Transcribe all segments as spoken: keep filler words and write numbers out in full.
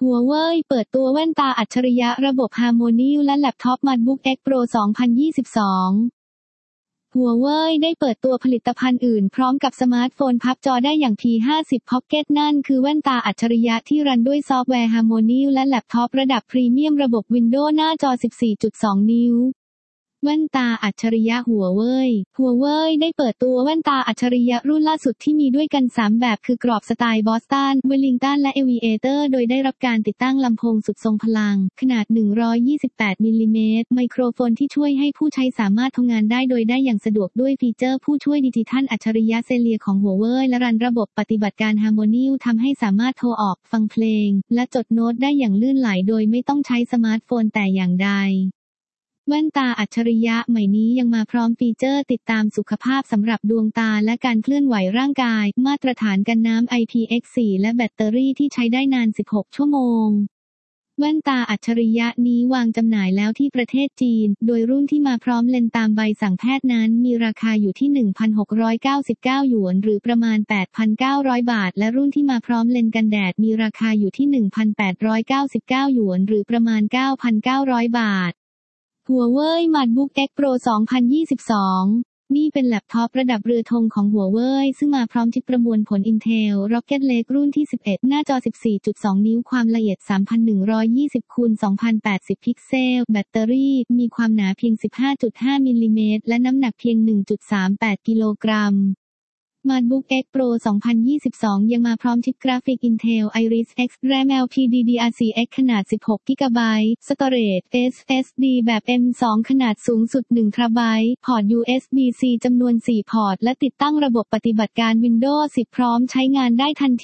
หัวเว่ยเปิดตัวแว่นตาอัจฉริยะระบบ Harmony และแล็ปท็อป MacBook X Pro สองพันยี่สิบสองหัวเว่ยได้เปิดตัวผลิตภัณฑ์อื่นพร้อมกับสมาร์ทโฟนพับจอได้อย่าง พี ห้าสิบ Pocket นั่นคือแว่นตาอัจฉริยะที่รันด้วยซอฟต์แวร์ Harmony และแล็ปท็อประดับพรีเมียมระบบ Windows หน้าจอ สิบสี่จุดสอง นิ้วแว่นตาอัจฉริยะหัวเว่ยหัวเว่ยได้เปิดตัวแว่นตาอัจฉริยะรุ่นล่าสุดที่มีด้วยกันสามแบบคือกรอบสไตล์บอสตัน เวลลิงตันและเอวิเอเตอร์โดยได้รับการติดตั้งลำโพงสุดทรงพลังขนาดหนึ่งร้อยยี่สิบแปดมิลลิเมตรไมโครโฟนที่ช่วยให้ผู้ใช้สามารถทำงานได้โดยได้อย่างสะดวกด้วยฟีเจอร์ผู้ช่วยดิจิทัลอัจฉริยะเซเลียของหัวเว่ยและรันระบบปฏิบัติการ Harmony ทำให้สามารถโทรออกฟังเพลงและจดโน้ตได้อย่างลื่นไหลโดยไม่ต้องใช้สมาร์ทโฟนแต่อย่างใดแว่นตาอัจฉริยะใหม่นี้ยังมาพร้อมฟีเจอร์ติดตามสุขภาพสำหรับดวงตาและการเคลื่อนไหวร่างกายมาตรฐานกันน้ำ ไอ พี เอ็กซ์ โฟร์ และแบตเตอรี่ที่ใช้ได้นานสิบหกชั่วโมงแว่นตาอัจฉริยะนี้วางจำหน่ายแล้วที่ประเทศจีนโดยรุ่นที่มาพร้อมเลนส์ตามใบสั่งแพทย์นั้นมีราคาอยู่ที่ หนึ่งพันหกร้อยเก้าสิบเก้า หยวนหรือประมาณ แปดพันเก้าร้อย บาทและรุ่นที่มาพร้อมเลนส์กันแดดมีราคาอยู่ที่ หนึ่งพันแปดร้อยเก้าสิบเก้า หยวนหรือประมาณ เก้าพันเก้าร้อย บาทหัวเว่ย MacBook X Pro สองพันยี่สิบสองนี่เป็นแล็ปท็อประดับเรือธงของหัวเว่ยซึ่งมาพร้อมชิปประมวลผล Intel Rocket Lake รุ่นที่สิบเอ็ดหน้าจอ สิบสี่จุดสอง นิ้วความละเอียด สามพันหนึ่งร้อยยี่สิบคูณสองพันแปดสิบ พิกเซลแบตเตอรี่มีความหนาเพียง สิบห้าจุดห้า มิลลิเมตรและน้ำหนักเพียง หนึ่งจุดสามแปด กิโลกรัมMacBook X Pro สองพันยี่สิบสองยังมาพร้อมชิปกราฟิก Intel Iris X RAM แอล พี ดี ดี อาร์ โฟร์ เอ็กซ์ ขนาด สิบหก กิกะไบต์ Storage เอส เอส ดี แบบ เอ็ม ทู ขนาดสูงสุด หนึ่ง เทราไบต์ พอร์ต ยู เอส บี ซี จำนวน สี่ พอร์ตและติดตั้งระบบปฏิบัติการ Windows สิบ พร้อมใช้งานได้ทันที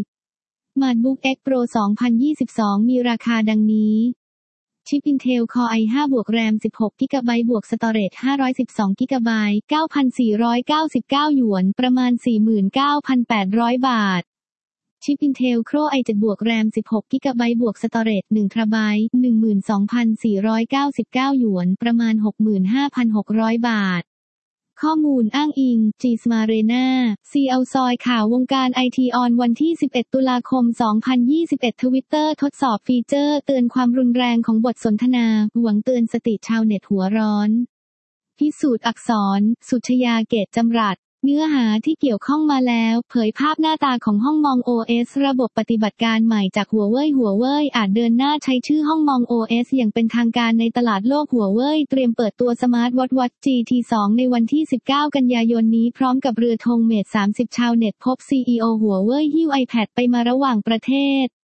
MacBook X Pro สองพันยี่สิบสองมีราคาดังนี้ชิป Intel Core ไอ ห้า บวก RAM สิบหก กิกะไบต์ บวก Storage ห้าร้อยสิบสอง กิกะไบต์ เก้าพันสี่ร้อยเก้าสิบเก้า หยวนประมาณ สี่หมื่นเก้าพันแปดร้อย บาทชิป Intel Core ไอ เซเว่น บวก RAM สิบหก กิกะไบต์ บวก Storage หนึ่ง เทราไบต์ หนึ่งหมื่นสองพันสี่ร้อยเก้าสิบเก้า หยวนประมาณ หกหมื่นห้าพันหกร้อย บาทข้อมูลอ้างอิง จี Smarena ซี อี โอ ซอยข่าววงการไอทีออนวันที่สิบเอ็ดตุลาคมสองพันยี่สิบเอ็ด Twitter ทดสอบฟีเจอร์เตือนความรุนแรงของบทสนทนาหวังเตือนสติชาวเน็ตหัวร้อนพิสูจน์อักษรสุชยาเกตจำรัดเนื้อหาที่เกี่ยวข้องมาแล้วเผยภาพหน้าตาของห้องมอง โอ เอส ระบบปฏิบัติการใหม่จากหัวเว่ยหัวเว่ยอาจเดินหน้าใช้ชื่อห้องมอง โอ เอส อย่างเป็นทางการในตลาดโลกหัวเว่ยเตรียมเปิดตัวสมาร์ทวอทช์ จี ที สอง ในวันที่สิบเก้ากันยายนนี้พร้อมกับเรือธงเมทสามสิบชาวเน็ตพบ ซี อี โอ หัวเว่ยหิ้ว iPad ไปมาระหว่างประเทศ